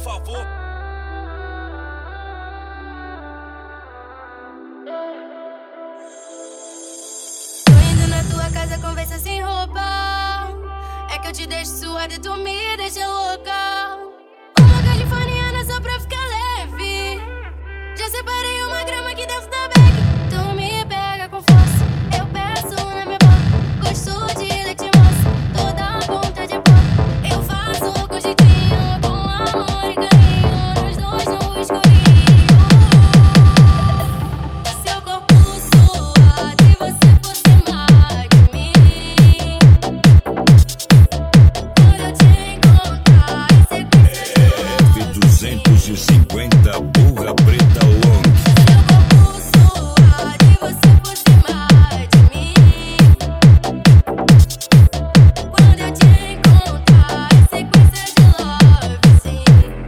favor. Tô indo na tua casa, conversa sem roupa. É que eu te deixo suada e tu me deixa louca. Uma californiana só pra ficar leve. Já separei uma grama aqui dentro da bag. Tu me pega com força, eu peço na minha boca. Gosto de leite moça, toda a ponta de boca. Eu faço com jeitinho, com amor e carinho. Nós dois no escurinho. Seu corpo suado e você por cima de mim. Quando eu te encontrar em sequência de F250 burra preta long. seu corpo suado e você por cima de mim. Quando eu te encontrar em sequência de love, sim.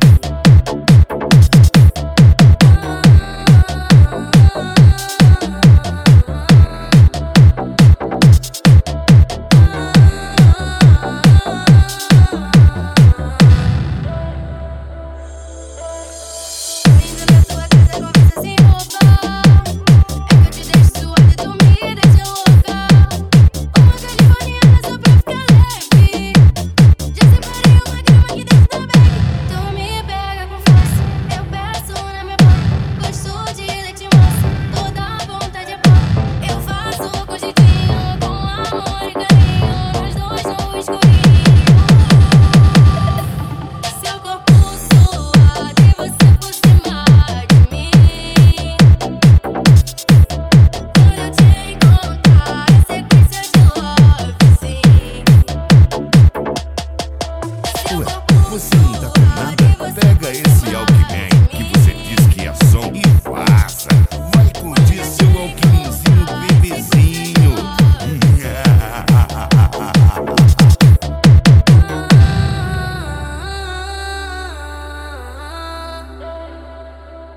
Indo na tua casa, conversa sem roupa. É que eu te deixo suada e tu me deixa louca. Uma californiana só pra ficar leve. Já separei uma grama aqui dentro da bag. Tu me pega com força, eu peço na minha boca. Gosto de leite moça, toda a ponta de boca. Eu faço com jeitinho, com amor e carinho. Nós dois no escurinho. Seu corpo suado e você por cima de mim. Quando eu te encontrar em sequência de love, sim. Seu Ué, corpo você não tá com suado nada? e você Pega por esse cima Alckmin de que você